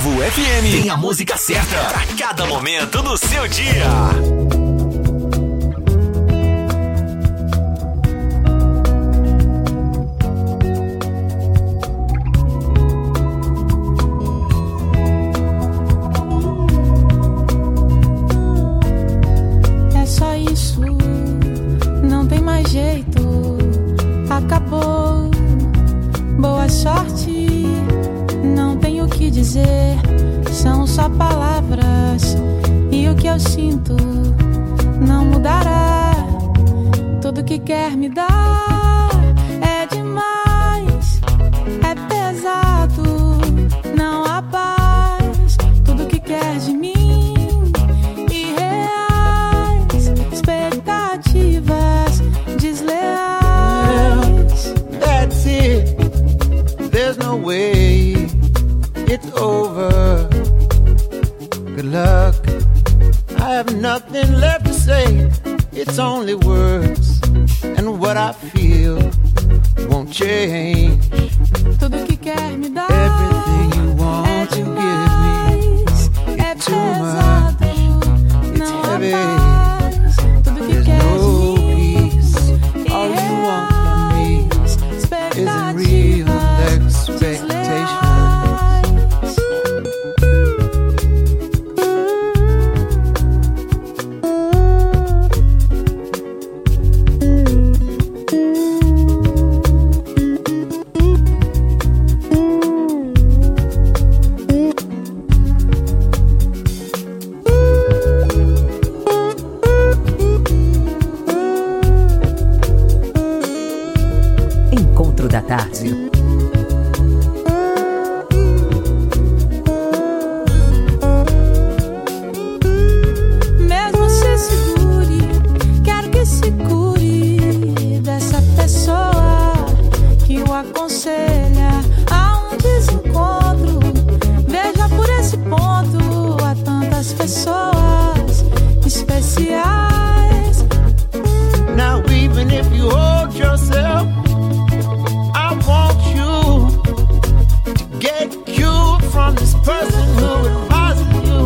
Povo FM tem a música certa pra cada momento do seu dia. É só isso, não tem mais jeito, acabou. Boa sorte, não tenho o que dizer, são só palavras. E o que eu sinto não mudará. Tudo que quer me dar é demais, é pesado, não há paz. Tudo que quer de mim, irreais, expectativas desleais. That's it, there's no way it's over. Good luck, I have nothing left to say. It's only words, and what I feel won't change. Tudo que quer me dar everything you want é to demais, give me, é it's too pesado, much, it's não há heavy. paz. Tudo que There's quer no de mim, peace. All you want from me isn't real expectations. Encontro da tarde. Mesmo se segure, quero que se cure dessa pessoa que o aconselha a um desencontro. Veja por esse ponto, há tantas pessoas especiais. Now even if you hold yourself, I want you to get cured from this person who advises you.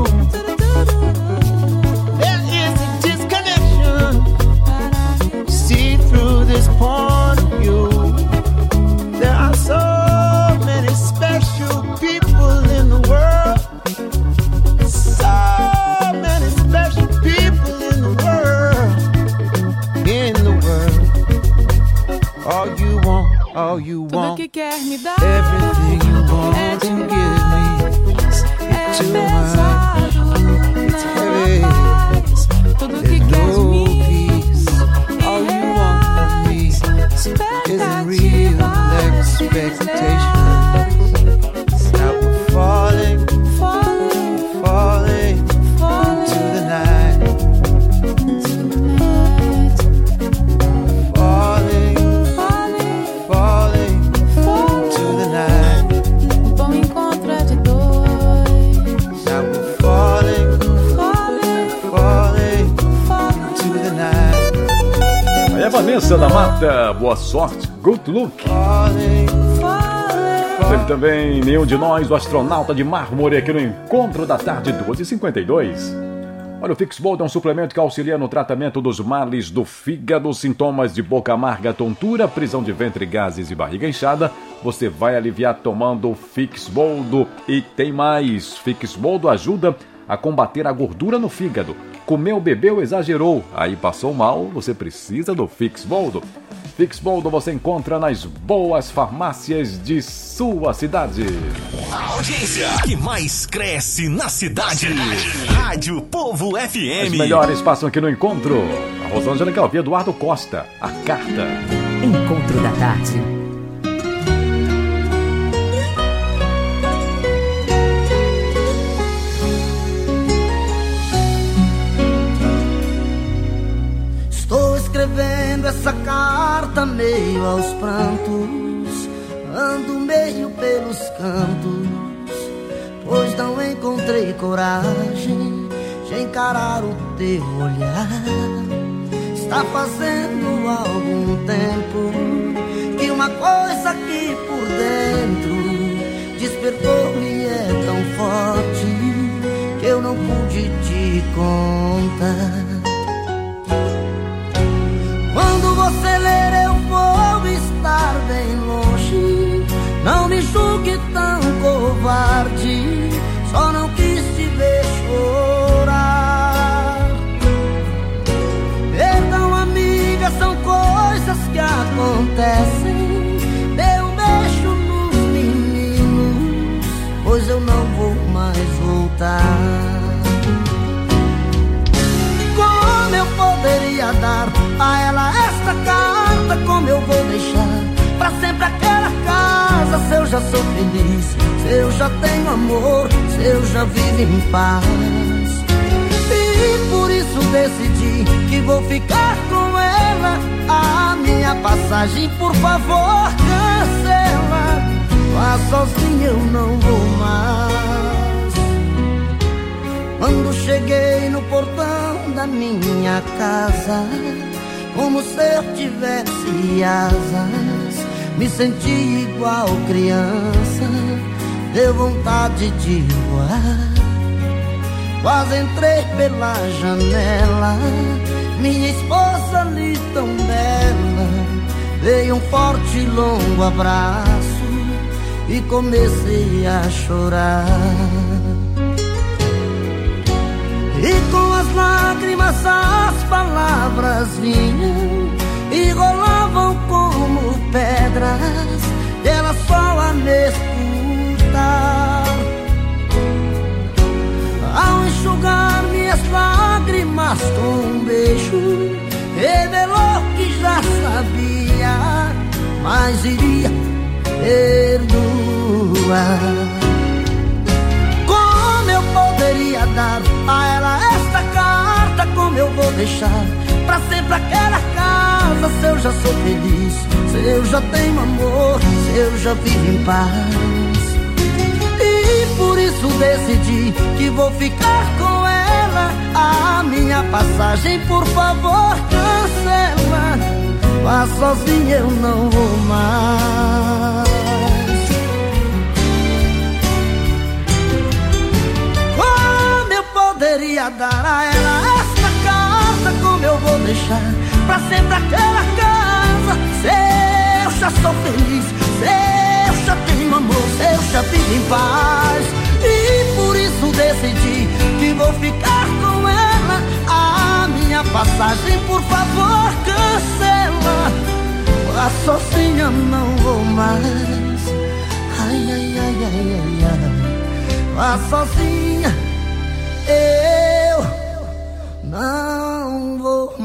There is a disconnection. See through this point of view. There are so many special people in the world. So many special people in the world. In the world. All you Tudo want, que quer me dar everything you want é to give demais, me, é it's too pesado, much, it's não heavy. há paz. Tudo que There's quer de no mim, peace. All you want from me isn't real expectations. Now we're falling, falling into the night. Falling into the night. Bom encontro é de dois. Now we're falling into the night. Aí é Vanessa da Mata, boa sorte, good look. Teve também Nenhum de Nós, o Astronauta de Mármore, aqui no Encontro da Tarde, 12h52. Olha, o Fixbold é um suplemento que auxilia no tratamento dos males do fígado, sintomas de boca amarga, tontura, prisão de ventre, gases e barriga inchada. Você vai aliviar tomando o Fixbold. E tem mais, Fixbold ajuda a combater a gordura no fígado. Comeu, bebeu, exagerou, aí passou mal, você precisa do Fixbold. Fixbold você encontra nas boas farmácias de sua cidade. A audiência que mais cresce na cidade. Rádio Povo FM. Os melhores passam aqui no Encontro. A Rosângela quer ouvir Eduardo Costa, A Carta. Encontro da tarde. Estou escrevendo essa carta meio aos prantos, ando meio pelos cantos, pois não encontrei coragem de encarar o teu olhar. Está fazendo algum tempo que uma coisa aqui por dentro despertou e é tão forte não pude te contar. Quando você ler eu vou estar bem longe. Não me julgue tão covarde, só não quis te ver chorar. Perdão, amiga, são coisas que acontecem. Dê um beijo nos meninos, pois eu não vou mais voltar. Como eu poderia dar a ela esta carta? Como eu vou deixar pra sempre aquela casa? Se eu já sou feliz, se eu já tenho amor, se eu já vivo em paz. E por isso decidi que vou ficar com ela. A minha passagem, por favor, cancela. Vá sozinha, eu não vou mais. Quando cheguei no portão da minha casa, como se eu tivesse asas, me senti igual criança, deu vontade de voar. Quase entrei pela janela, minha esposa ali tão bela, veio um forte e longo abraço e comecei a chorar. E com as lágrimas as palavras vinham e rolavam como pedras, ela só a me escutar. Ao enxugar minhas lágrimas com um beijo, revelou que já sabia, mas iria perdoar. Como eu poderia dar a ela esta carta? Como eu vou deixar pra sempre aquela casa? Se eu já sou feliz, se eu já tenho amor, se eu já vivo em paz. E por isso decidi que vou ficar com ela. A minha passagem, por favor, cancela. Vá sozinha, eu não vou mais. Como eu poderia dar a ela esta carta? Como eu vou deixar pra sempre aquela casa? Se eu já sou feliz, se eu já tenho amor, se eu já vivo em paz. E por isso decidi que vou ficar com ela. A minha passagem, por favor, cancela. Vá sozinha, não vou mais. Ai, ai, ai, ai, ai, ai. Vá sozinha, eu não vou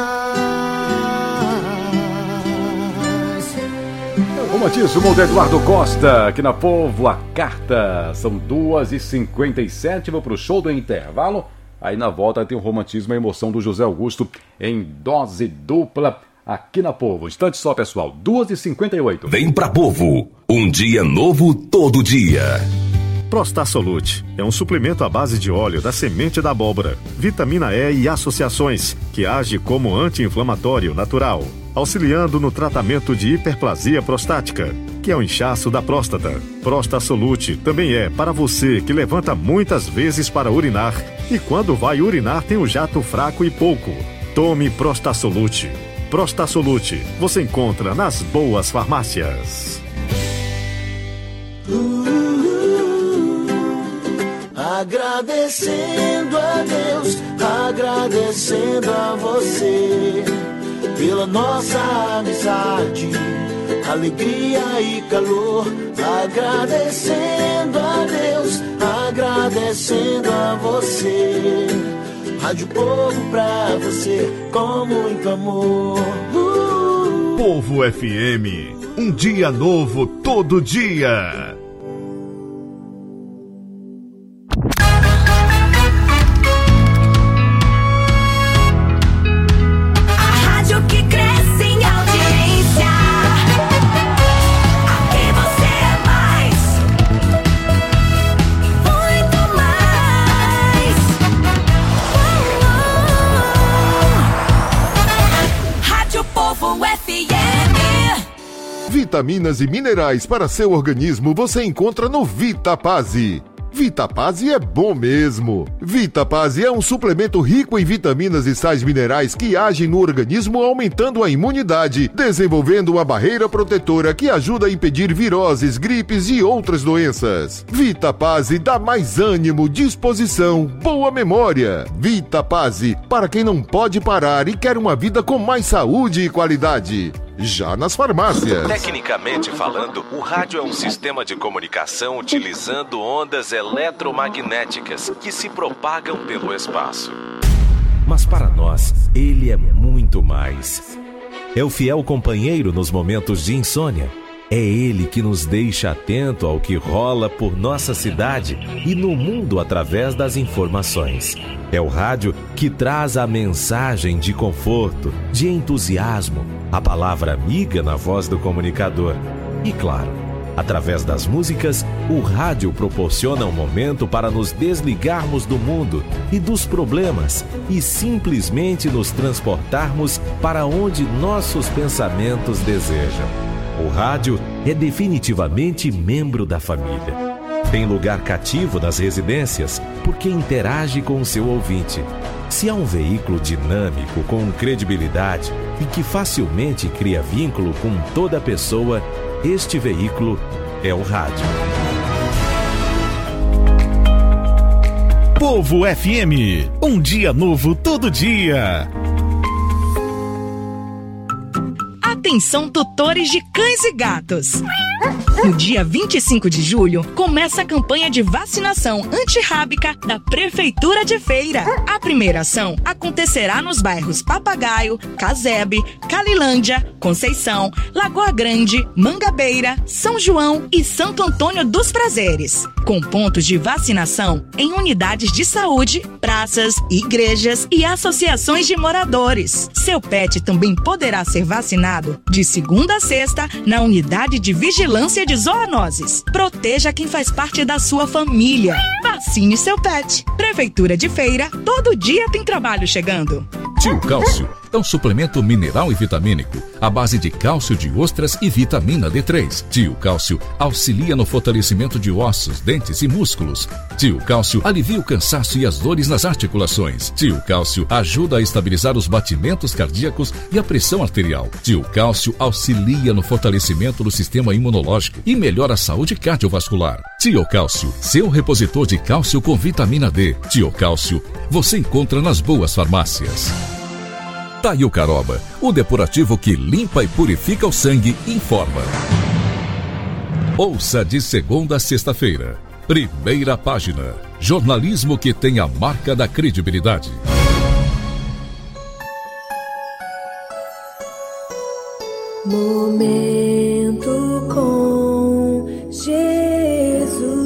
mais. Romantismo de Eduardo Costa, aqui na Povo, a carta. São 2h57, vou pro show do intervalo. Aí na volta tem o romantismo e a emoção do José Augusto em dose dupla aqui na Povo. Instante só, pessoal, 2h58. Vem pra Povo, um dia novo todo dia. Prostasolute é um suplemento à base de óleo da semente da abóbora, vitamina E e associações, que age como anti-inflamatório natural, auxiliando no tratamento de hiperplasia prostática, que é o inchaço da próstata. Prostasolute também é para você que levanta muitas vezes para urinar e quando vai urinar tem um jato fraco e pouco. Tome Prostasolute. Prostasolute você encontra nas boas farmácias. Agradecendo a Deus, agradecendo a você pela nossa amizade, alegria e calor. Agradecendo a Deus, agradecendo a você. Rádio Povo pra você, com muito amor. Povo FM, um dia novo todo dia. Vitaminas e minerais para seu organismo você encontra no Vita Pazzi. Vitapase é bom mesmo. Vitapase é um suplemento rico em vitaminas e sais minerais que agem no organismo aumentando a imunidade, desenvolvendo uma barreira protetora que ajuda a impedir viroses, gripes e outras doenças. Vitapase dá mais ânimo, disposição, boa memória. Vitapase, para quem não pode parar e quer uma vida com mais saúde e qualidade. Já nas farmácias. Tecnicamente falando, o rádio é um sistema de comunicação utilizando ondas eletromagnéticas que se propagam pelo espaço. Mas para nós, ele é muito mais. É o fiel companheiro nos momentos de insônia. É ele que nos deixa atento ao que rola por nossa cidade e no mundo através das informações. É o rádio que traz a mensagem de conforto, de entusiasmo, a palavra amiga na voz do comunicador. E claro, através das músicas, o rádio proporciona um momento para nos desligarmos do mundo e dos problemas e simplesmente nos transportarmos para onde nossos pensamentos desejam. O rádio é definitivamente membro da família. Tem lugar cativo nas residências porque interage com o seu ouvinte. Se há um veículo dinâmico, com credibilidade e que facilmente cria vínculo com toda pessoa, este veículo é o rádio. Povo FM, um dia novo todo dia. Atenção, tutores de cães e gatos! No dia 25 de julho, começa a campanha de vacinação antirrábica da Prefeitura de Feira. A primeira ação acontecerá nos bairros Papagaio, Casebre, Calilândia, Conceição, Lagoa Grande, Mangabeira, São João e Santo Antônio dos Prazeres, com pontos de vacinação em unidades de saúde, praças, igrejas e associações de moradores. Seu pet também poderá ser vacinado de segunda a sexta na unidade de vigilância de zoonoses. Proteja quem faz parte da sua família. Vacine seu pet. Prefeitura de Feira, todo dia tem trabalho chegando. Tio Cálcio é um suplemento mineral e vitamínico à base de cálcio de ostras e vitamina D3. Tio Cálcio auxilia no fortalecimento de ossos, dentes e músculos. Tio Cálcio alivia o cansaço e as dores nas articulações. Tio Cálcio ajuda a estabilizar os batimentos cardíacos e a pressão arterial. Tio Cálcio auxilia no fortalecimento do sistema imunológico e melhora a saúde cardiovascular. Tio Cálcio, seu repositor de cálcio com vitamina D. Tio Cálcio, você encontra nas boas farmácias. Taiucaroba, o depurativo que limpa e purifica o sangue, informa. Ouça de segunda a sexta-feira. Primeira página. Jornalismo que tem a marca da credibilidade. Momento com Jesus.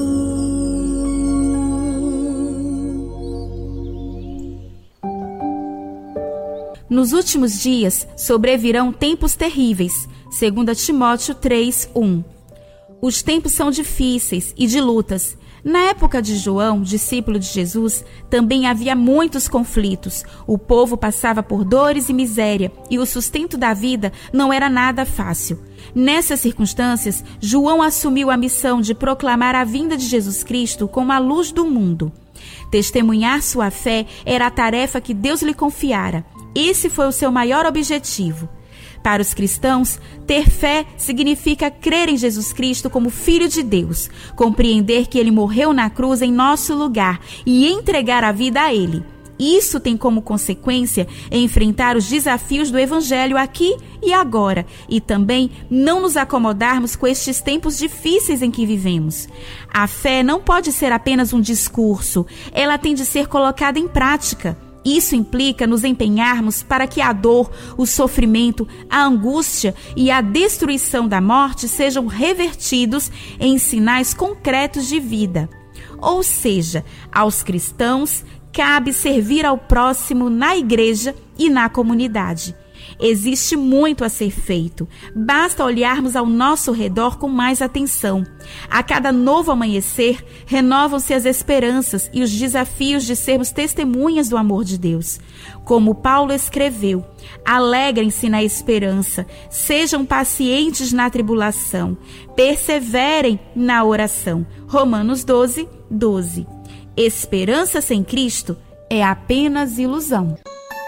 Nos últimos dias sobrevirão tempos terríveis, segundo Timóteo 3:1. Os tempos são difíceis e de lutas. Na época de João, discípulo de Jesus, também havia muitos conflitos. O povo passava por dores e miséria, e o sustento da vida não era nada fácil. Nessas circunstâncias, João assumiu a missão de proclamar a vinda de Jesus Cristo como a luz do mundo. Testemunhar sua fé era a tarefa que Deus lhe confiara. Esse foi o seu maior objetivo. Para os cristãos, ter fé significa crer em Jesus Cristo como Filho de Deus, compreender que Ele morreu na cruz em nosso lugar e entregar a vida a Ele. Isso tem como consequência enfrentar os desafios do Evangelho aqui e agora, e também não nos acomodarmos com estes tempos difíceis em que vivemos. A fé não pode ser apenas um discurso, ela tem de ser colocada em prática. Isso implica nos empenharmos para que a dor, o sofrimento, a angústia e a destruição da morte sejam revertidos em sinais concretos de vida. Ou seja, aos cristãos cabe servir ao próximo na igreja e na comunidade. Existe muito a ser feito. Basta olharmos ao nosso redor com mais atenção. A cada novo amanhecer, renovam-se as esperanças e os desafios de sermos testemunhas do amor de Deus. Como Paulo escreveu, alegrem-se na esperança, sejam pacientes na tribulação, perseverem na oração. Romanos 12, 12. Esperança sem Cristo é apenas ilusão.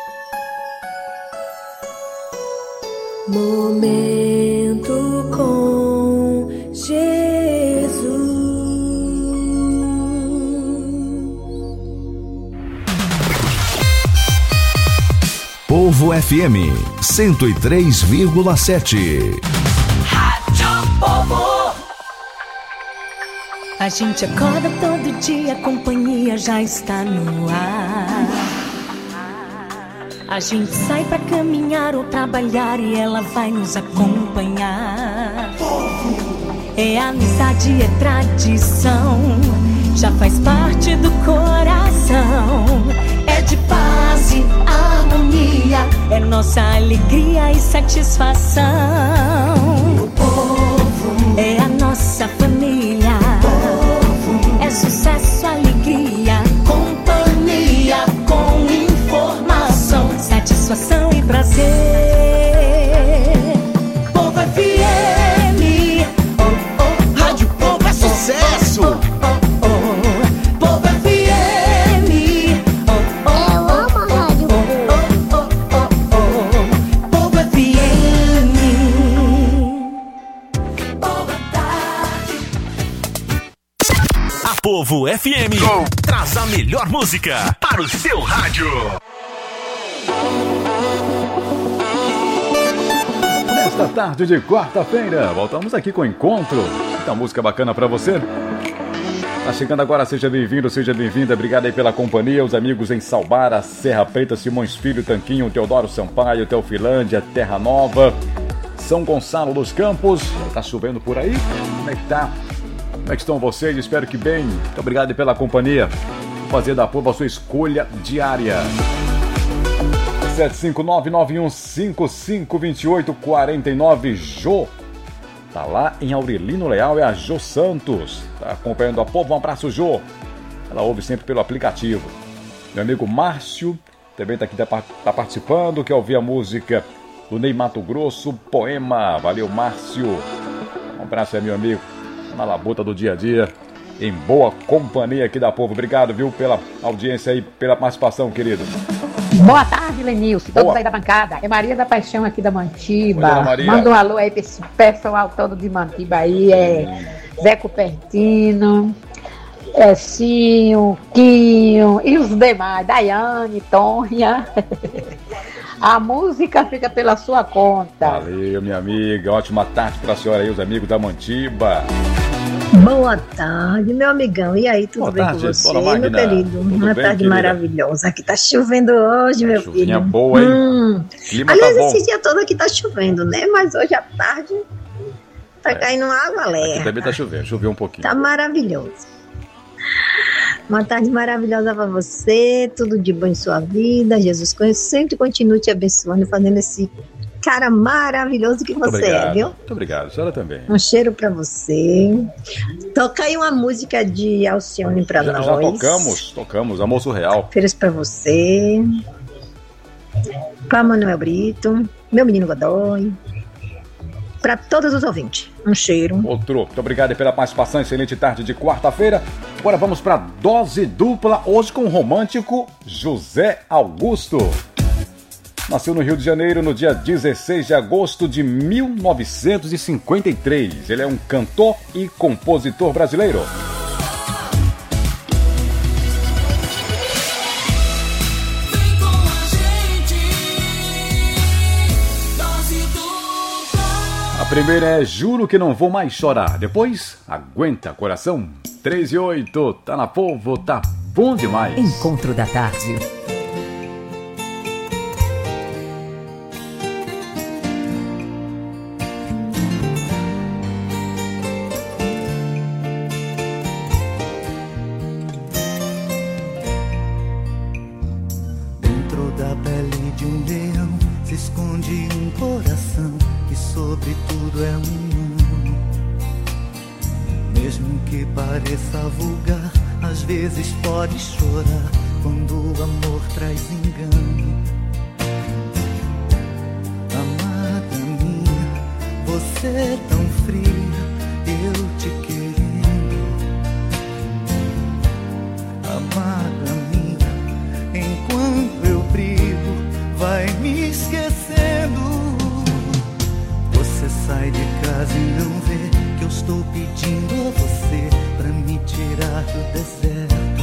Momento com Jesus. Povo FM 103,7. Rádio Povo. A gente acorda todo dia, a companhia já está no ar. A gente sai pra caminhar ou trabalhar e ela vai nos acompanhar. É amizade, é tradição, já faz parte do coração. É de paz e harmonia, é nossa alegria e satisfação. O povo é a nossa família. É sucesso, alegria, companhia com informação, satisfação e prazer. Povo FM, oh, oh, Rádio Povo é sucesso. Povo FM, oh, oh, eu amo a rádio. Povo FM. Boa tarde. A Povo FM traz a melhor música para o seu rádio. Nesta tarde de quarta-feira, voltamos aqui com o Encontro. Muita música bacana pra você. Tá chegando agora, seja bem-vindo, seja bem-vinda. Obrigado aí pela companhia, os amigos em Salbara, Serra Preta, Simões Filho, Tanquinho, Teodoro Sampaio, Teofilândia, Terra Nova, São Gonçalo dos Campos. Tá chovendo por aí? Como é que tá? Como é que estão vocês? Espero que bem. Muito obrigado aí pela companhia. Fazer da Povo a sua escolha diária. 759-9155-2849. Jô tá lá em Aurelino Leal, é a Jô Santos, tá acompanhando a Povo. Um abraço, Jô. Ela ouve sempre pelo aplicativo. Meu amigo Márcio também tá aqui, tá participando, quer ouvir a música do Ney Mato Grosso, Poema. Valeu, Márcio. Um abraço aí, meu amigo, na labuta do dia a dia, em boa companhia aqui da Povo. Obrigado, viu, pela audiência aí, pela participação, querido. Boa tarde, Lenilson, todos aí da bancada. É Maria da Paixão aqui da Mantiba. Manda um alô aí pra esse pessoal todo de Mantiba aí. É Zé Cupertino, Cinho, Quinho e os demais, Daiane, Tônia. A música fica pela sua conta. Valeu, minha amiga. Ótima tarde pra senhora aí, os amigos da Mantiba. Boa tarde, meu amigão. E aí, tudo bem com você, meu querido? Uma tarde maravilhosa. Aqui tá chovendo hoje, meu filho. Chuvinha boa, hein? Clima aliás, tá bom. esse dia todo aqui tá chovendo, né? Mas hoje à tarde tá caindo água leve. Aqui também tá chovendo, choveu um pouquinho. Tá maravilhoso. Uma tarde maravilhosa pra você, tudo de bom em sua vida. Jesus sempre continue te abençoando, fazendo esse cara maravilhoso que você é, viu? Muito obrigado, a senhora também. Um cheiro pra você. Toca aí uma música de Alcione pra nós. Já tocamos, Almoço Real. Feliz pra você. Pra Manuel Brito, meu menino Godoy. Pra todos os ouvintes, um cheiro. Outro, muito obrigado pela participação, excelente tarde de quarta-feira. Agora vamos pra dose dupla, hoje com o romântico José Augusto. Nasceu no Rio de Janeiro no dia 16 de agosto de 1953. Ele é um cantor e compositor brasileiro. A primeira é Juro que não vou mais chorar. Depois, Aguenta Coração. 3 e 8, tá na Povo, tá bom demais. Encontro da tarde. Dentro da pele de um leão se esconde sobretudo é humano. Mesmo que pareça vulgar, às vezes pode chorar quando o amor traz engano. Amada minha, você tão fria, eu te querendo. Amada minha, enquanto eu brigo, vai me esquecendo. Você sai de casa e não vê que eu estou pedindo a você pra me tirar do deserto.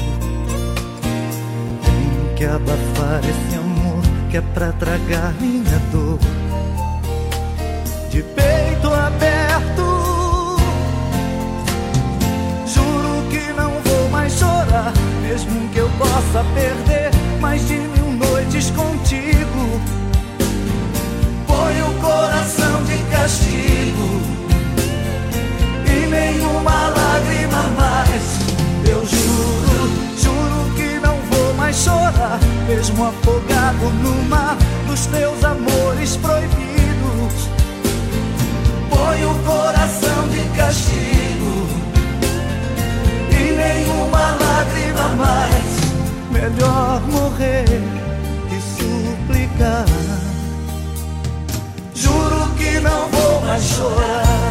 Tenho que abafar esse amor que é pra tragar minha dor. De peito aberto, juro que não vou mais chorar, mesmo que eu possa perder mais de 1000 noites contigo. Põe o coração de castigo e nenhuma lágrima mais. Eu juro que não vou mais chorar, mesmo afogado no mar dos teus amores proibidos. Põe o coração de castigo e nenhuma lágrima mais. Melhor morrer que suplicar. Juro que não vou mais chorar.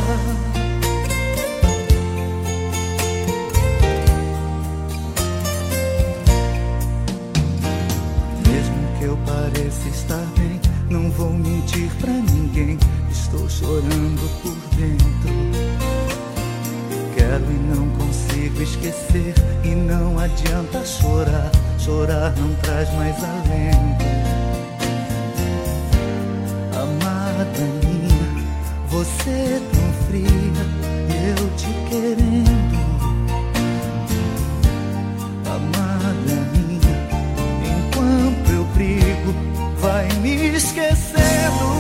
Mesmo que eu pareça estar bem, não vou mentir pra ninguém. Estou chorando por dentro. Quero e não consigo esquecer, e não adianta chorar. Chorar não traz mais alento. Amada minha, você tão fria, eu te querendo. Amada minha, enquanto eu brigo, vai me esquecendo.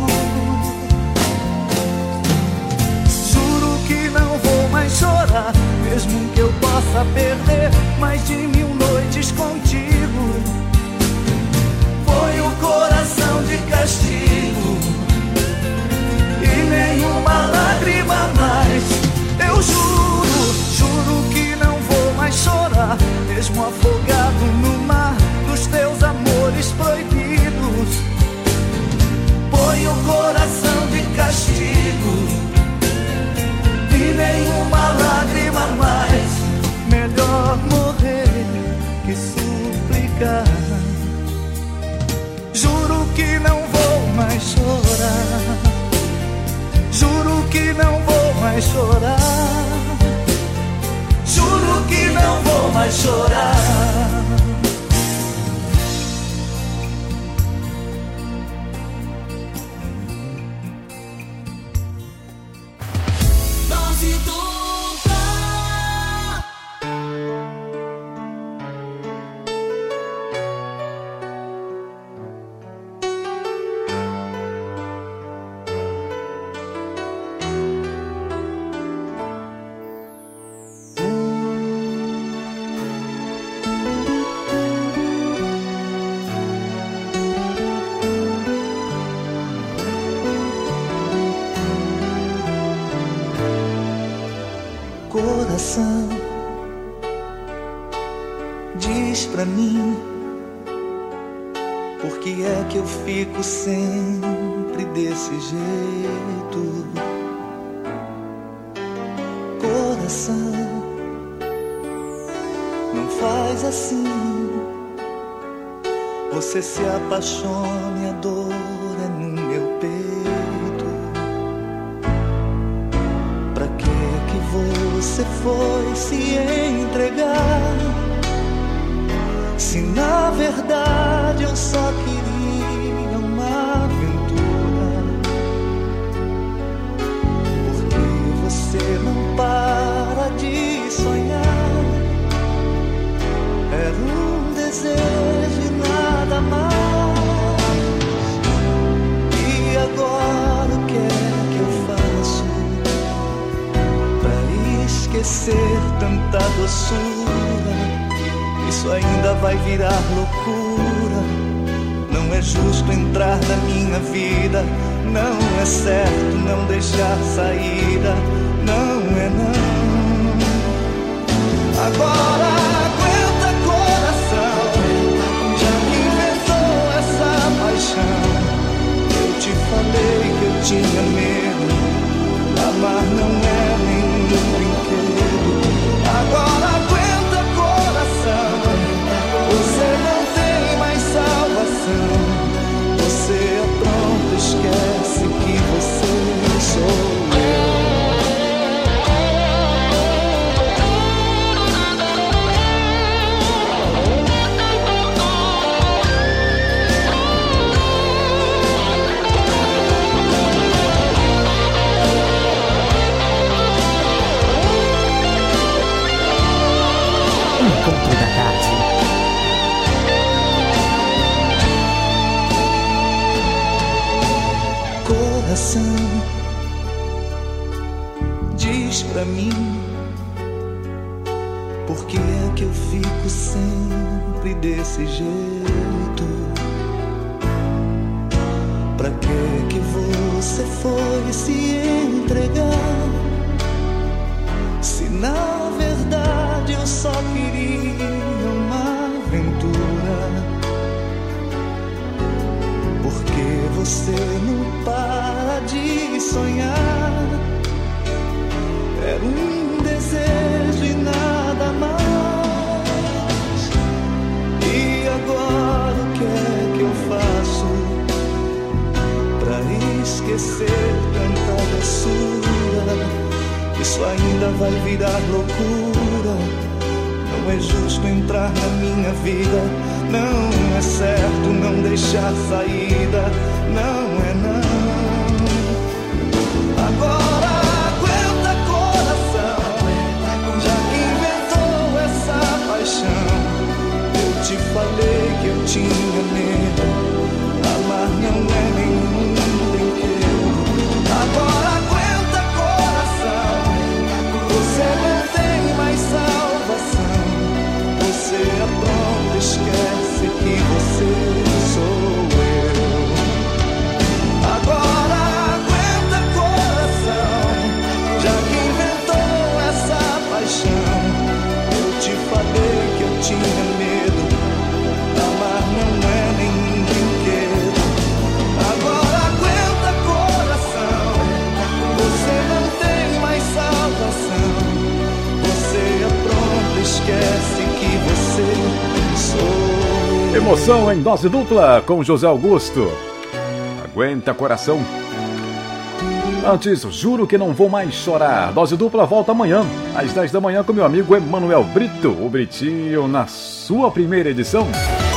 Juro que não vou mais chorar, mesmo que eu possa perder mais de 1000 noites contigo. Põe o coração de castigo e nenhuma lágrima mais. Eu juro que não vou mais chorar, mesmo afogado no mar dos teus amores proibidos. Põe o coração de castigo e nenhuma lágrima mais. Melhor morrer que suplicar. Juro que não vou mais chorar. Juro que não vou mais chorar. Juro que não vou mais chorar. Coração, diz pra mim, por que é que eu fico sempre desse jeito? Coração, não faz assim. Você se apaixone, a dor é no meu peito. Você foi se entregar, se na verdade eu só queria uma aventura? Porque você não para de sonhar. Era um desejo e nada mais. E agora o que é que eu faço pra esquecer tanta doçura? Isso ainda vai virar loucura. Não é justo entrar na minha vida Não é certo não deixar saída, não é não. Agora aguenta coração, já que inventou essa paixão. Eu te falei que eu tinha medo, amar não é nenhum brinquedo. Agora aguenta coração, você não tem mais salvação. Você é pronto, esquece que você sou eu. Encontro da Tarde. Coração, diz pra mim, por que é que eu fico sempre desse jeito? Pra que você foi se entregar, se na verdade eu só queria uma aventura? Porque você não para de sonhar, era um desejo e nada mais. E agora o que é que eu faço pra esquecer tanta doçura? Isso ainda vai virar loucura. Não é justo entrar na minha vida, não é certo não deixar saída, não é não. Agora aguenta coração, já que inventou essa paixão. Eu te falei que eu tinha medo, amar não é nenhum brinquedo. Agora aguenta coração, você não tem mais salvação. Você é pronto, esquece que você sou eu. Agora aguenta coração, já que inventou essa paixão. Eu te falei que eu tinha medo, amar não é nenhum brinquedo. Agora aguenta coração, você não tem mais salvação. Você é pronto, esquece que você sou. Emoção em dose dupla com José Augusto. Aguenta coração. Antes, juro que não vou mais chorar. Dose dupla volta amanhã, às 10 da manhã, com meu amigo Emanuel Brito, o Britinho, na sua primeira edição.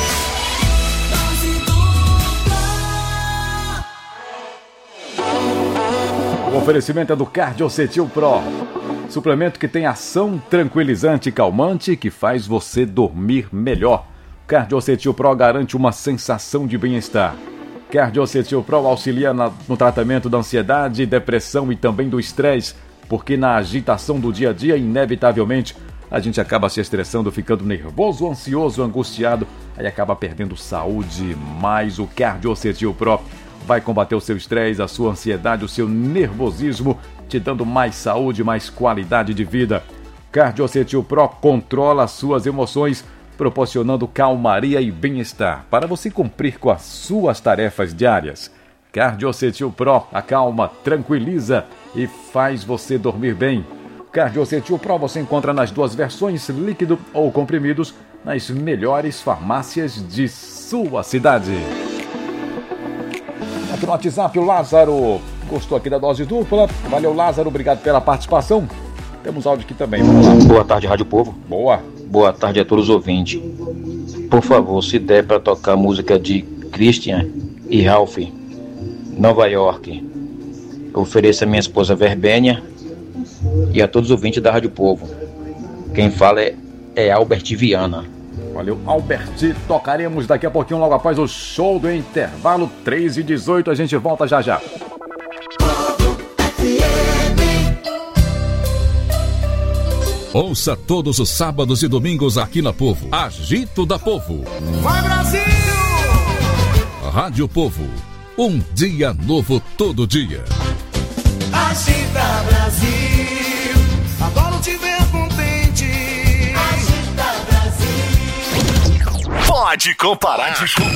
O oferecimento é do Cardiocetil Pro. Suplemento que tem ação tranquilizante e calmante que faz você dormir melhor. Cardiocetil Pro garante uma sensação de bem-estar. Cardiocetil Pro auxilia no tratamento da ansiedade, depressão e também do estresse, porque na agitação do dia a dia, inevitavelmente, a gente acaba se estressando, ficando nervoso, ansioso, angustiado, aí acaba perdendo saúde. Mas o Cardiocetil Pro vai combater o seu estresse, a sua ansiedade, o seu nervosismo, te dando mais saúde, mais qualidade de vida. Cardiocetil Pro controla as suas emoções, proporcionando calmaria e bem-estar para você cumprir com as suas tarefas diárias. Cardiocetil Pro acalma, tranquiliza e faz você dormir bem. Cardiocetil Pro você encontra nas duas versões, líquido ou comprimidos, nas melhores farmácias de sua cidade. Aqui no WhatsApp, o Lázaro gostou aqui da dose dupla. Valeu, Lázaro, obrigado pela participação. Temos áudio aqui também. Boa tarde, Rádio Povo. Boa. Boa tarde a todos os ouvintes. Por favor, se der para tocar música de Christian e Ralph, Nova York, eu ofereço a minha esposa Verbênia e a todos os ouvintes da Rádio Povo. Quem fala é Albert Viana. Valeu, Albert. Tocaremos daqui a pouquinho, logo após o show do intervalo, 3h18. A gente volta já já. Ouça todos os sábados e domingos aqui na Povo. Agito da Povo. Vai, Brasil! Rádio Povo, Um dia novo todo dia. Agita Brasil, adoro te ver contente. Agita Brasil. Pode comparar.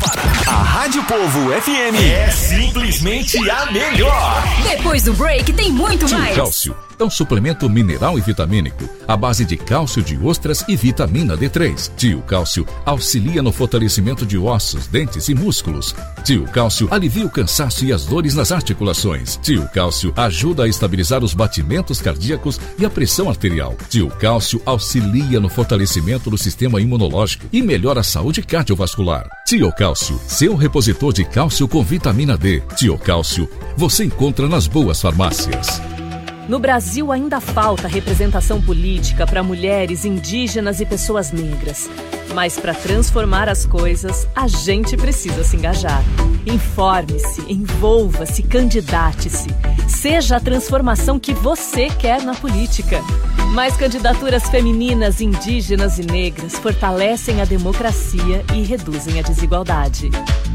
A Rádio Povo FM é simplesmente a melhor. Depois do break tem muito Tio mais. Cálcio é um suplemento mineral e vitamínico à base de cálcio de ostras e vitamina D3. Tio Cálcio auxilia no fortalecimento de ossos, dentes e músculos. Tio Cálcio alivia o cansaço e as dores nas articulações. Tio Cálcio ajuda a estabilizar os batimentos cardíacos e a pressão arterial. Tio Cálcio auxilia no fortalecimento do sistema imunológico e melhora a saúde cardiovascular. Tio Cálcio, seu repositor de cálcio com vitamina D. Tio Cálcio, você encontra nas boas farmácias. No Brasil ainda falta representação política para mulheres, indígenas e pessoas negras. Mas para transformar as coisas, a gente precisa se engajar. Informe-se, envolva-se, candidate-se. Seja a transformação que você quer na política. Mais candidaturas femininas, indígenas e negras fortalecem a democracia e reduzem a desigualdade.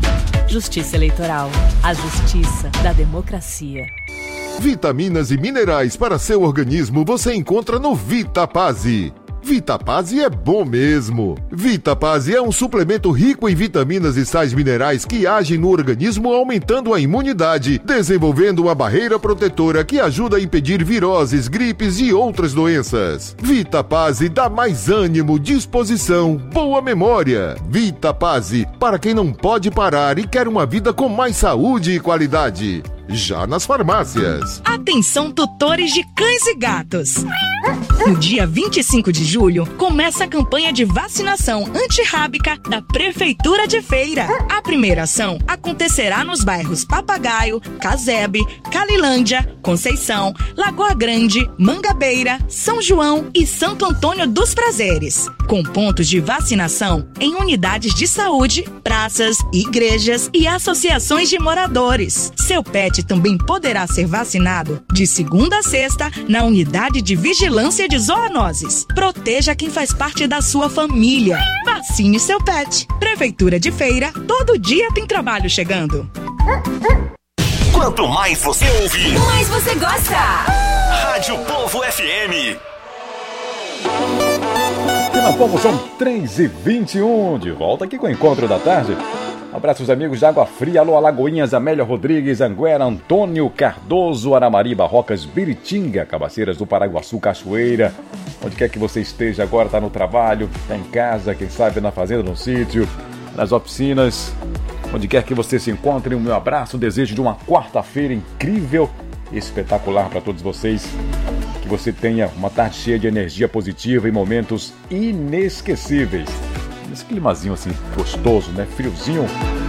Justiça Eleitoral. A justiça da democracia. Vitaminas e minerais para seu organismo você encontra no Vitapase. Vitapase é bom mesmo. Vitapase é um suplemento rico em vitaminas e sais minerais que agem no organismo aumentando a imunidade, desenvolvendo uma barreira protetora que ajuda a impedir viroses, gripes e outras doenças. Vitapase dá mais ânimo, disposição, boa memória. Vitapase, para quem não pode parar e quer uma vida com mais saúde e qualidade. Já nas farmácias. Atenção, tutores de cães e gatos. No dia 25 de julho, começa a campanha de vacinação antirrábica da Prefeitura de Feira. A primeira ação acontecerá nos bairros Papagaio, Casebre, Calilândia, Conceição, Lagoa Grande, Mangabeira, São João e Santo Antônio dos Prazeres, com pontos de vacinação em unidades de saúde, praças, igrejas e associações de moradores. Seu pet também poderá ser vacinado de segunda a sexta na unidade de vigilância de zoonoses. Proteja quem faz parte da sua família. Vacine seu pet. Prefeitura de Feira, todo dia tem trabalho chegando. Quanto mais você ouve, mais você gosta. Rádio Povo FM. E na Povo são 3h21. De volta aqui com o Encontro da Tarde. Abraços amigos de Água Fria, alô Alagoinhas, Amélia Rodrigues, Anguera, Antônio Cardoso, Aramari, Barrocas, Biritinga, Cabaceiras do Paraguaçu, Cachoeira. Onde quer que você esteja agora, está no trabalho, está em casa, quem sabe na fazenda, no sítio, nas oficinas. Onde quer que você se encontre, o meu abraço, desejo de uma quarta-feira incrível e espetacular para todos vocês. Que você tenha uma tarde cheia de energia positiva e momentos inesquecíveis. Esse climazinho assim, gostoso, né? Friozinho.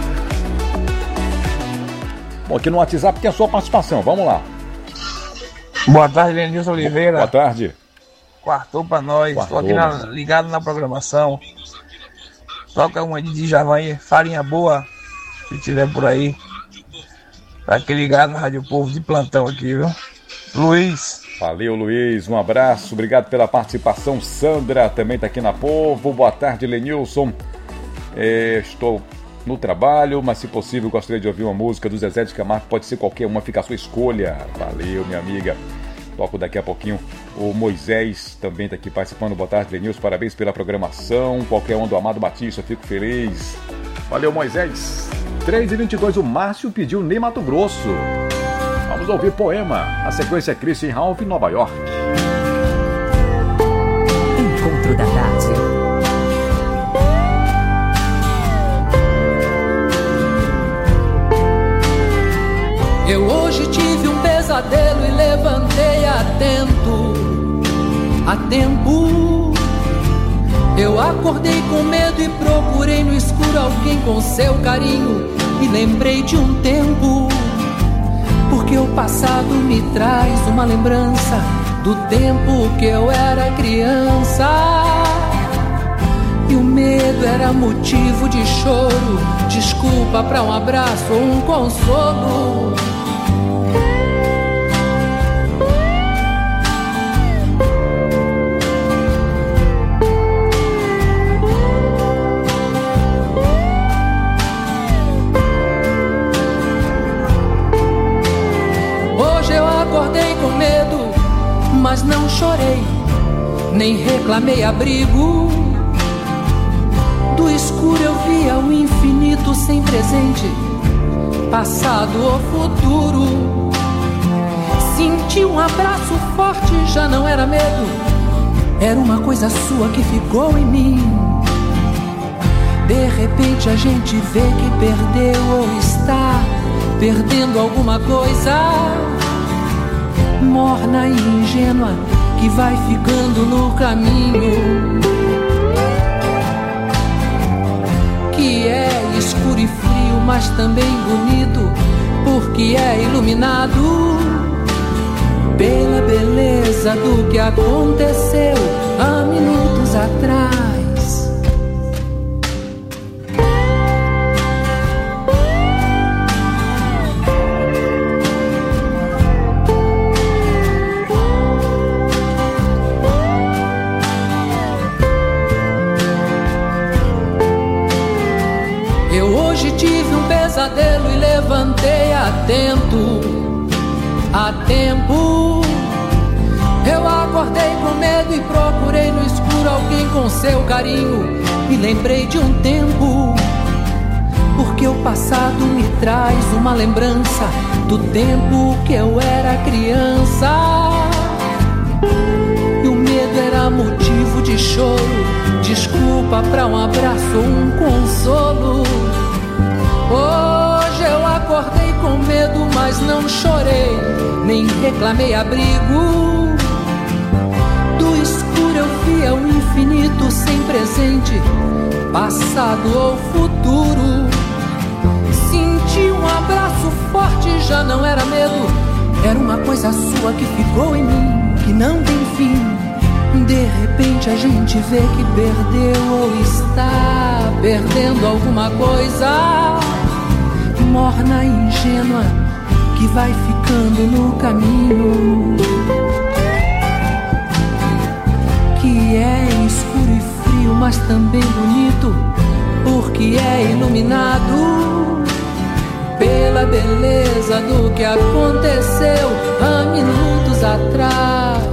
Bom, aqui no WhatsApp tem a sua participação, vamos lá. Boa tarde, Lenilson Oliveira. Boa tarde. Quartou pra nós, estou aqui ligado na programação. Toca uma de Djavan aí, farinha boa, se tiver por aí. Tá aqui ligado na Rádio Povo de plantão aqui, viu? Luiz. Valeu, Luiz, um abraço, obrigado pela participação. Sandra também está aqui na Povo. Boa tarde, Lenilson. Estou no trabalho, mas se possível gostaria de ouvir uma música do Zezé de Camargo, pode ser qualquer uma, fica a sua escolha. Valeu, minha amiga. Toco daqui a pouquinho. O Moisés também está aqui participando. Boa tarde, Lenilson, parabéns pela programação. Qualquer um do Amado Batista, fico feliz. Valeu, Moisés. 3h22, o Márcio pediu Ney Mato Grosso. Vamos ouvir Poema. A sequência é Christian Ralph em Nova York. Encontro da Tarde. Eu hoje tive um pesadelo e levantei a tempo. Eu acordei com medo e procurei no escuro alguém com seu carinho. Me lembrei de um tempo, porque o passado me traz uma lembrança do tempo que eu era criança. E o medo era motivo de choro, desculpa pra um abraço ou um consolo. mas não chorei, nem reclamei abrigo. Do escuro eu via o infinito sem presente, passado ou futuro. Senti um abraço forte, já não era medo, era uma coisa sua que ficou em mim. De repente a gente vê que perdeu ou está perdendo alguma coisa, morna e ingênua, que vai ficando no caminho. Que é escuro e frio, mas também bonito, porque é iluminado pela beleza do que aconteceu há minutos atrás. Eu hoje tive um pesadelo e levantei atento, a tempo. Eu acordei com medo e procurei no escuro alguém com seu carinho. Me lembrei de um tempo, porque o passado me traz uma lembrança do tempo que eu era criança. E o medo era motivo de choro, desculpa pra um abraço ou um consolo. Hoje eu acordei com medo, mas não chorei, nem reclamei abrigo. Do escuro eu via o infinito sem presente, passado ou futuro. Senti um abraço forte, já não era medo, era uma coisa sua que ficou em mim, que não tem fim. De repente a gente vê que perdeu ou está perdendo alguma coisa, morna e ingênua, que vai ficando no caminho. Que é escuro e frio, mas também bonito, porque é iluminado pela beleza do que aconteceu há minutos atrás.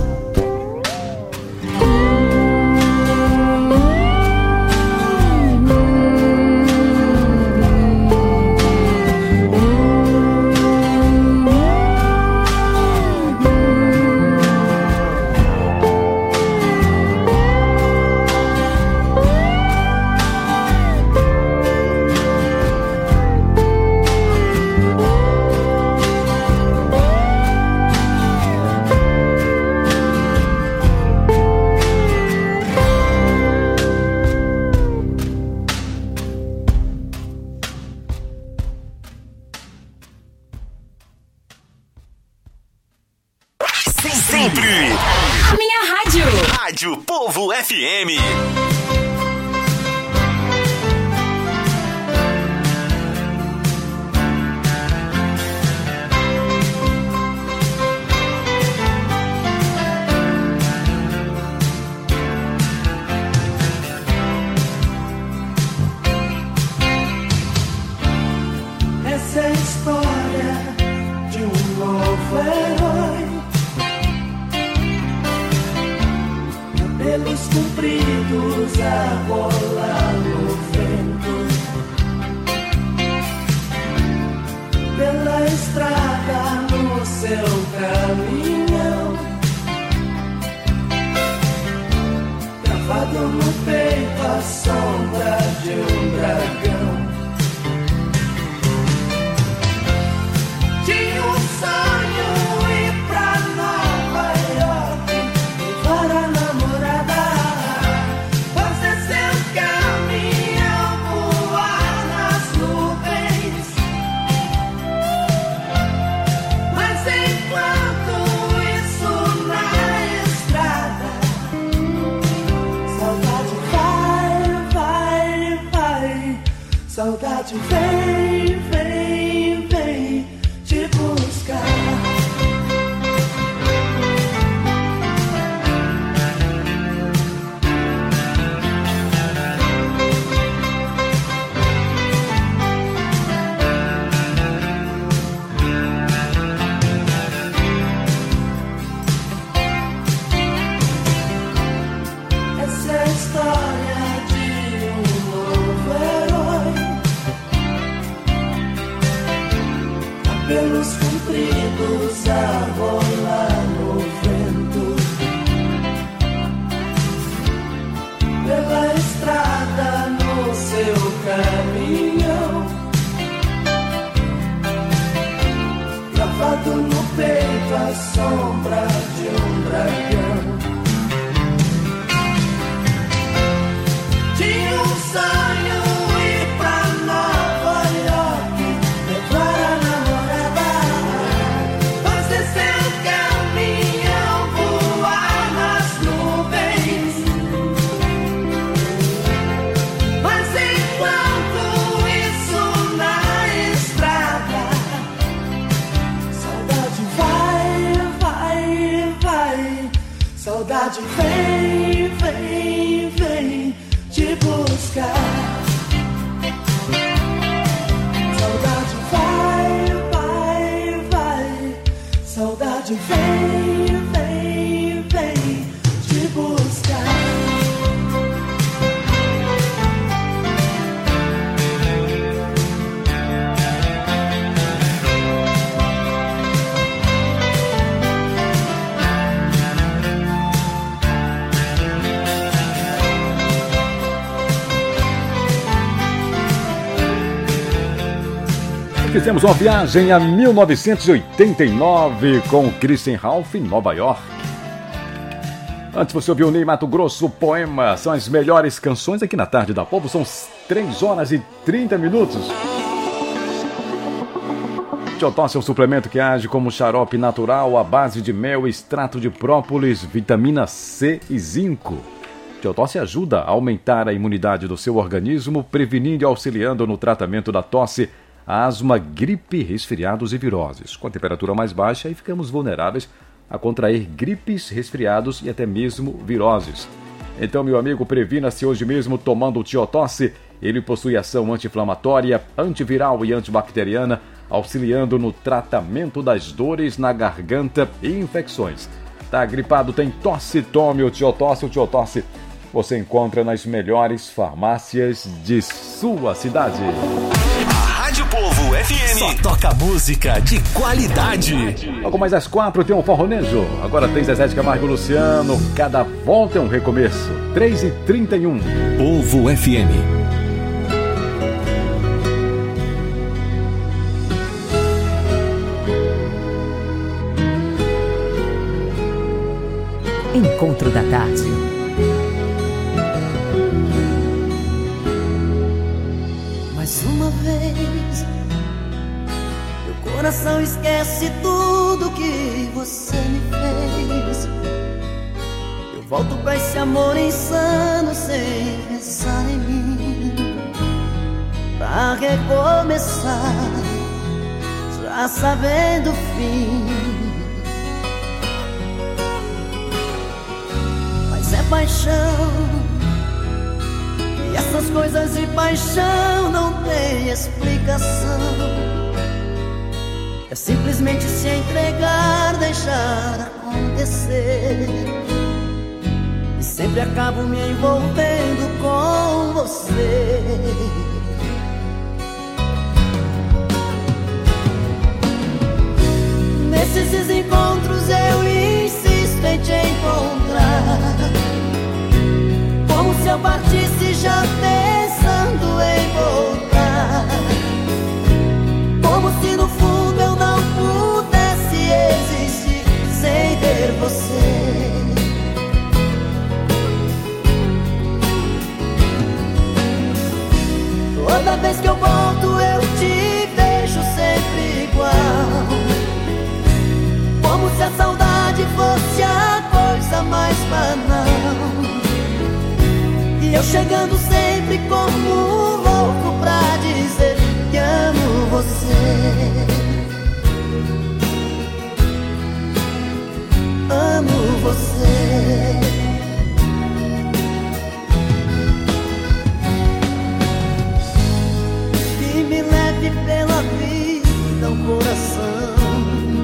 Sempre a minha rádio. Rádio Povo FM. Essa é a história de um novo herói, cabelos compridos a rolar no vento, pela estrada no seu caminhão, gravado no peito a sombra de um dragão. Tinha um sonho ir pra Nova York, levar a namorada, fazer seu caminhão voar nas nuvens. Mas enquanto isso na estrada, saudade vai, vai, vai. Saudade vem, vem, vem te buscar. a rolar no vento, pela estrada no seu caminhão, gravado no peito a sombra de um dragão. Tinha um sonho ir pra Nova York, levar a namorada, fazer seu caminhão voar nas nuvens. Mas enquanto isso na estrada, saudade vai, vai, vai. Saudade vem, vem, vem te buscar. Saudade vai, vai, vai. Saudade vem, vem, vem te buscar. Fizemos uma viagem a 1989 com Christian Ralph em Nova York. Antes você ouviu Ney Matogrosso, Poema. São as melhores canções aqui na Tarde da Povo. São 3 horas e 30 minutos. Tiotósse é um suplemento que age como xarope natural à base de mel, extrato de própolis, vitamina C e zinco. Tiotósse ajuda a aumentar a imunidade do seu organismo, prevenindo e auxiliando no tratamento da tosse, asma, gripe, resfriados e viroses. Com a temperatura mais baixa, aí ficamos vulneráveis a contrair gripes, resfriados e até mesmo viroses. Então, meu amigo, previna-se hoje mesmo tomando o Tiotósse. Ele possui ação anti-inflamatória, antiviral e antibacteriana, auxiliando no tratamento das dores na garganta e infecções. Tá gripado, tem tosse? Tome o Tiotósse. O Tiotósse você encontra nas melhores farmácias de sua cidade. Rádio Povo FM só toca música de qualidade. Logo mais às 4 tem um forronejo. Agora tem Zezé de Camargo e Luciano. Cada volta é um recomeço. 3h31. Povo FM. Encontro da Tarde. Mais uma vez, meu coração esquece tudo que você me fez. Eu volto pra esse amor insano sem pensar em mim, pra recomeçar, já sabendo o fim. Mas é paixão, e essas coisas de paixão não tem explicação. É simplesmente se entregar, deixar acontecer. E sempre acabo me envolvendo com você. Nesses encontros eu insisto em te encontrar, como se eu partisse já pensando em voltar, como se no fundo eu não pudesse existir sem ter você. Toda vez que eu volto eu te vejo sempre igual, como se a saudade fosse a coisa mais banal. E eu chegando sempre como um louco pra dizer que amo você. Amo você. Que me leve pela vida o coração,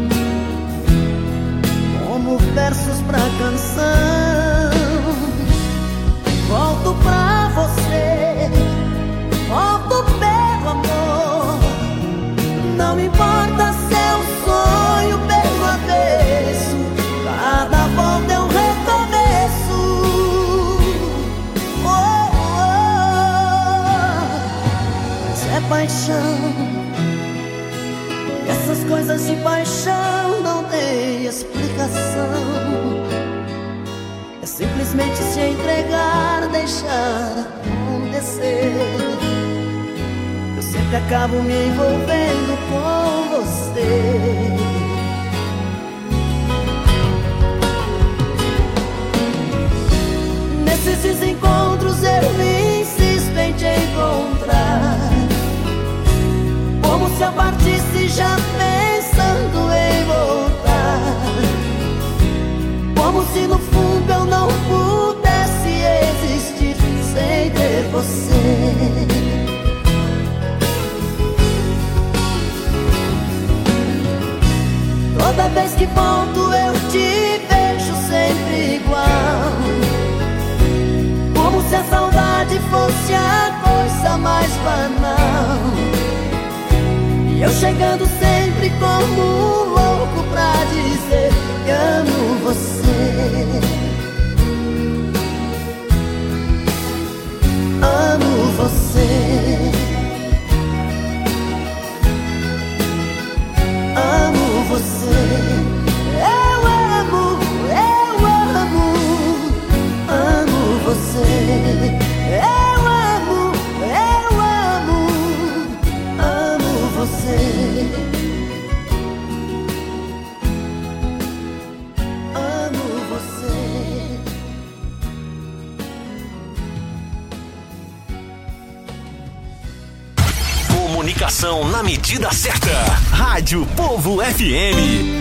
como versos pra canção. Volto pra você, volto pelo amor. Não importa se é um sonho pelo simplesmente se entregar, deixar acontecer. Eu sempre acabo me envolvendo com você. Nesses desencontros eu insisto em te encontrar, como se eu partisse já pensando em voltar, como se no fundo eu não pudesse existir sem ter você. Toda vez que volto eu te vejo sempre igual, como se a saudade fosse a coisa mais banal. E eu chegando sempre como um louco pra dizer que amo você. Amo você. Amo você. Eu amo você. Eu amo você. Amo você. Comunicação na medida certa. Rádio Povo FM.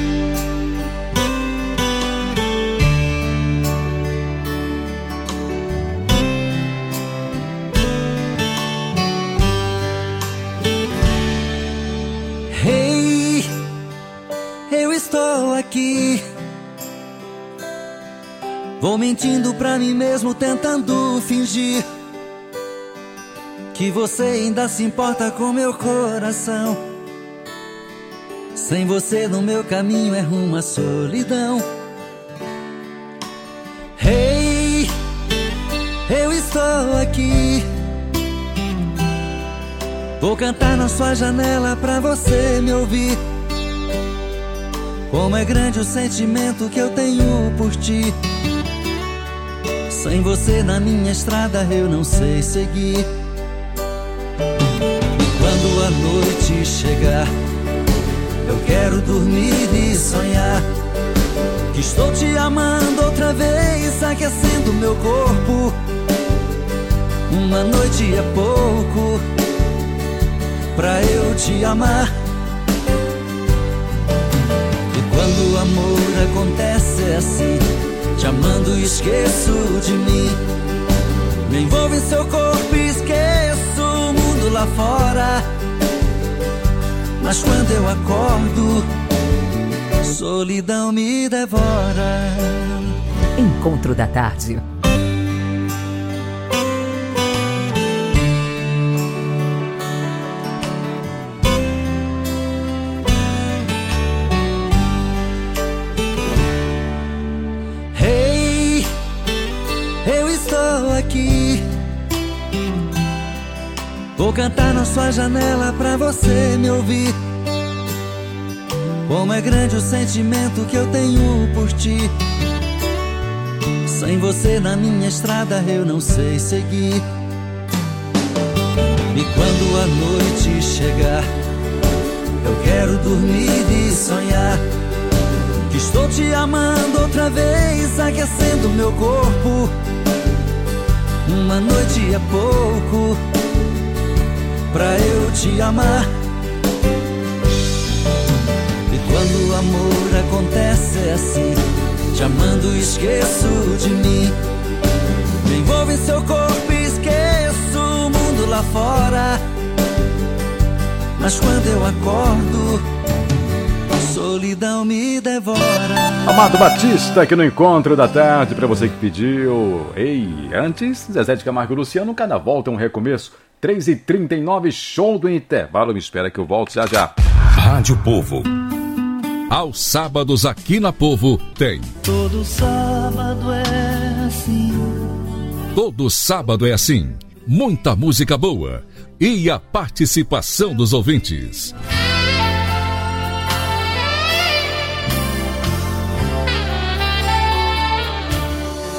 Estou aqui, vou mentindo pra mim mesmo, tentando fingir que você ainda se importa com meu coração. Sem você no meu caminho é rumo à solidão. Hey, eu estou aqui, vou cantar na sua janela pra você me ouvir. Como é grande o sentimento que eu tenho por ti. Sem você na minha estrada eu não sei seguir. E quando a noite chegar, eu quero dormir e sonhar que estou te amando outra vez, aquecendo meu corpo. Uma noite é pouco pra eu te amar. Quando o amor acontece é assim, te amando e esqueço de mim. Me envolvo em seu corpo e esqueço o mundo lá fora. Mas quando eu acordo, solidão me devora. Encontro da Tarde. Aqui, vou cantar na sua janela pra você me ouvir. Como é grande o sentimento que eu tenho por ti. Sem você na minha estrada eu não sei seguir. E quando a noite chegar, eu quero dormir e sonhar que estou te amando outra vez, aquecendo meu corpo. Uma noite é pouco pra eu te amar. E quando o amor acontece é assim, te amando e esqueço de mim. Me envolvo em seu corpo e esqueço o mundo lá fora. Mas quando eu acordo, solidão me devora. Amado Batista aqui no Encontro da Tarde, pra você que pediu. Ei, antes, Zezé de Camargo e Luciano, cada volta é um recomeço. 3h39, show do intervalo. Me espera que eu volto já já. Rádio Povo. Aos sábados aqui na Povo tem. Todo sábado é assim. Todo sábado é assim. Muita música boa e a participação dos ouvintes.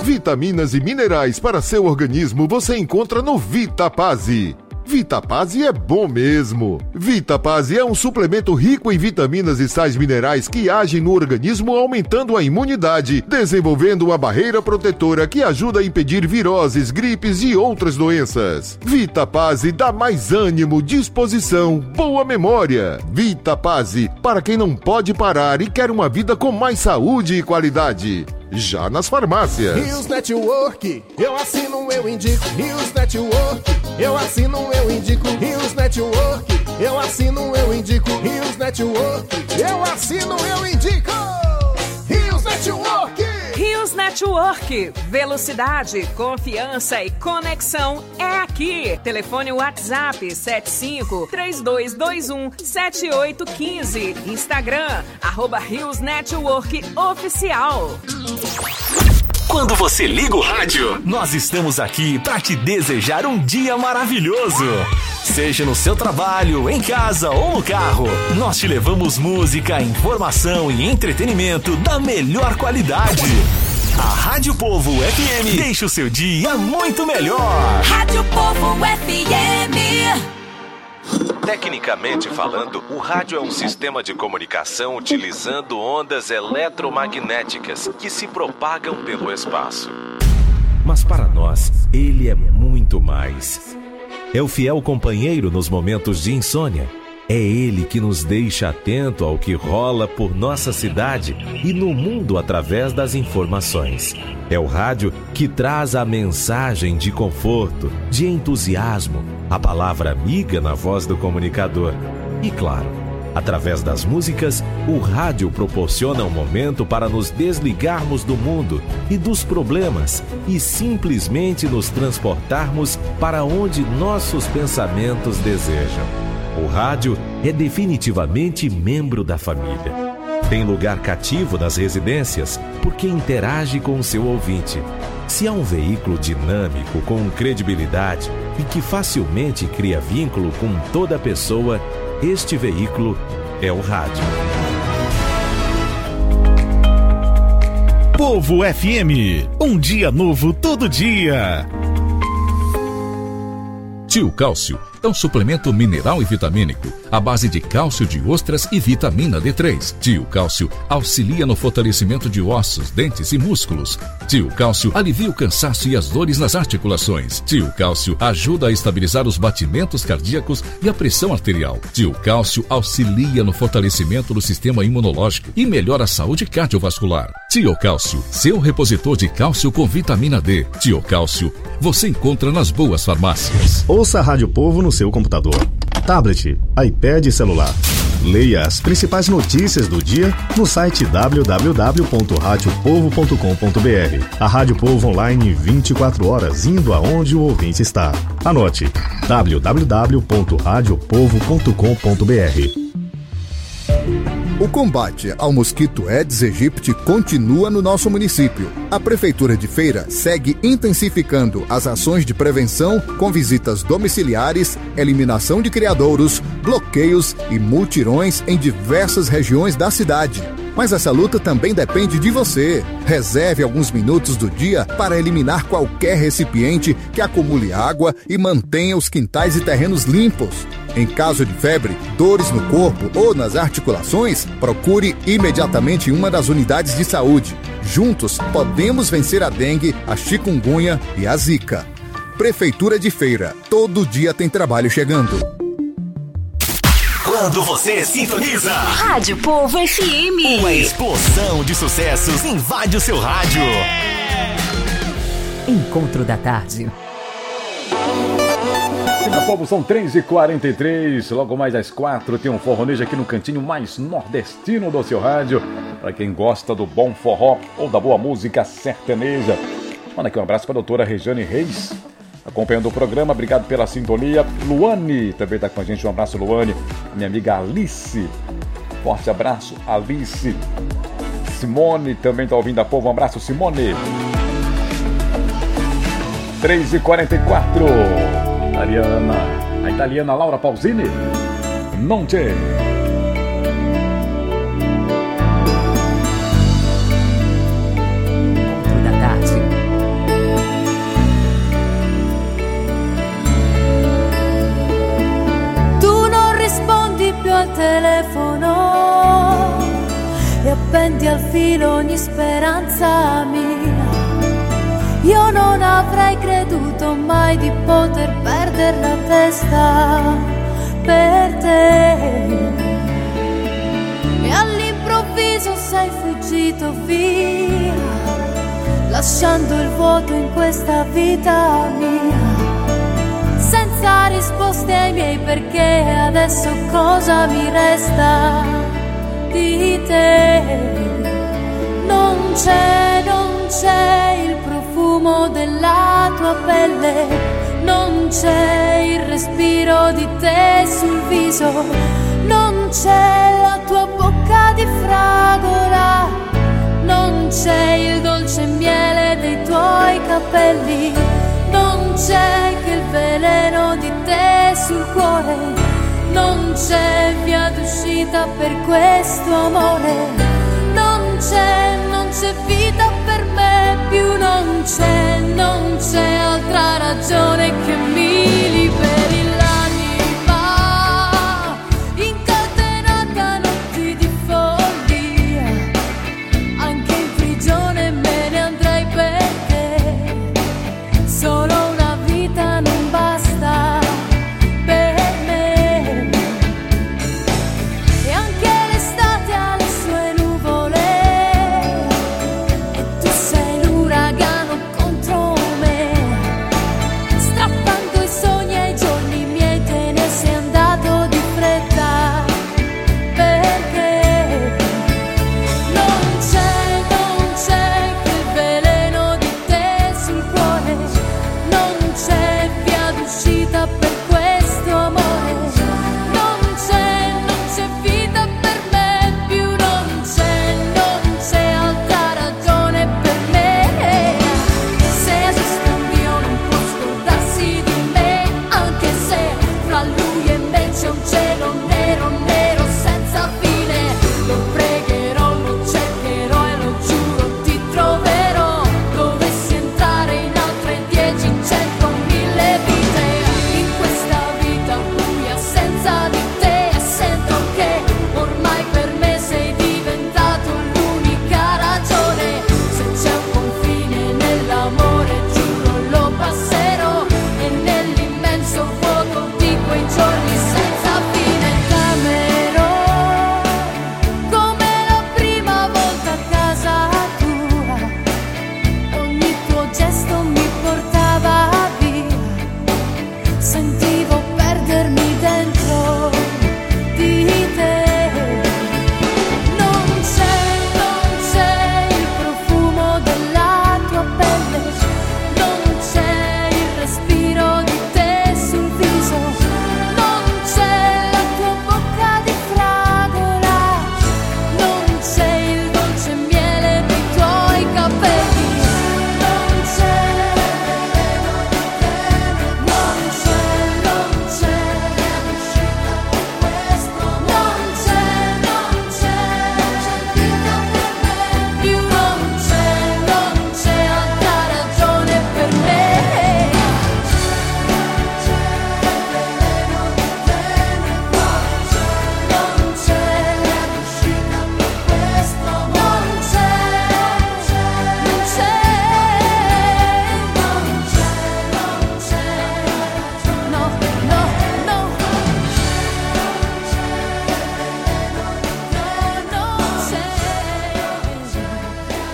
Vitaminas e minerais para seu organismo você encontra no Vitapase. Vitapase é bom mesmo. Vitapase é um suplemento rico em vitaminas e sais minerais que agem no organismo aumentando a imunidade, desenvolvendo uma barreira protetora que ajuda a impedir viroses, gripes e outras doenças. Vitapase dá mais ânimo, disposição, boa memória. Vitapase, para quem não pode parar e quer uma vida com mais saúde e qualidade. Já nas farmácias. Rios Network, eu assino, eu indico. Rios Network, eu assino, eu indico. Rios Network, eu assino, eu indico. Rios Network, eu assino, eu indico. Rios Network. Rios Network, velocidade, confiança e conexão é aqui. Telefone WhatsApp 75-3221-7815. Instagram, @Rios Network Oficial. Quando você liga o rádio, nós estamos aqui para te desejar um dia maravilhoso. Seja no seu trabalho, em casa ou no carro, nós te levamos música, informação e entretenimento da melhor qualidade. A Rádio Povo FM deixa o seu dia muito melhor. Rádio Povo FM. Tecnicamente falando, o rádio é um sistema de comunicação utilizando ondas eletromagnéticas que se propagam pelo espaço. Mas para nós, ele é muito mais. É o fiel companheiro nos momentos de insônia. É ele que nos deixa atento ao que rola por nossa cidade e no mundo através das informações. É o rádio que traz a mensagem de conforto, de entusiasmo, a palavra amiga na voz do comunicador. E claro, através das músicas, o rádio proporciona um momento para nos desligarmos do mundo e dos problemas e simplesmente nos transportarmos para onde nossos pensamentos desejam. O rádio é definitivamente membro da família. Tem lugar cativo nas residências porque interage com o seu ouvinte. Se há um veículo dinâmico, com credibilidade e que facilmente cria vínculo com toda pessoa, este veículo é o rádio. Povo FM, um dia novo todo dia. Tio Cálcio é um suplemento mineral e vitamínico à base de cálcio de ostras e vitamina D3. Tio Cálcio auxilia no fortalecimento de ossos, dentes e músculos. Tio Cálcio alivia o cansaço e as dores nas articulações. Tio Cálcio ajuda a estabilizar os batimentos cardíacos e a pressão arterial. Tio Cálcio auxilia no fortalecimento do sistema imunológico e melhora a saúde cardiovascular. Tio Cálcio, seu repositor de cálcio com vitamina D. Tio Cálcio, você encontra nas boas farmácias. Ouça a Rádio Povo no seu computador, tablet, iPad e celular. Leia as principais notícias do dia no site www.radiopovo.com.br. A Rádio Povo online 24 horas, indo aonde o ouvinte está. Anote: www.radiopovo.com.br. O combate ao mosquito Aedes aegypti continua no nosso município. A Prefeitura de Feira segue intensificando as ações de prevenção com visitas domiciliares, eliminação de criadouros, bloqueios e multirões em diversas regiões da cidade. Mas essa luta também depende de você. Reserve alguns minutos do dia para eliminar qualquer recipiente que acumule água e mantenha os quintais e terrenos limpos. Em caso de febre, dores no corpo ou nas articulações, procure imediatamente uma das unidades de saúde. Juntos, podemos vencer a dengue, a chikungunya e a zika. Prefeitura de Feira. Todo dia tem trabalho chegando. Quando você sintoniza Rádio Povo FM, uma explosão de sucessos invade o seu rádio. Encontro da tarde. Meu povo, são 3h43, logo mais às 4 tem um forronejo aqui no cantinho mais nordestino do seu rádio, para quem gosta do bom forró ou da boa música sertaneja. Manda aqui um abraço para a doutora Regiane Reis, acompanhando o programa, obrigado pela sintonia. Luane também está com a gente, um abraço, Luane. Minha amiga Alice, forte abraço, Alice. Simone também está ouvindo a Povo, um abraço, Simone. 3h44. A italiana Laura Pausini, Non c'è. Encontro da tarde. spenti al filo ogni speranza mia. Io non avrei creduto mai di poter perdere la testa per te, e all'improvviso sei fuggito via, lasciando il vuoto in questa vita mia, senza risposte ai miei perché. Adesso cosa mi resta di te? Non c'è il profumo della tua pelle, non c'è il respiro di te sul viso, non c'è la tua bocca di fragola, non c'è il dolce miele dei tuoi capelli, non c'è che il veleno di te sul cuore, non c'è via d'uscita per questo amore.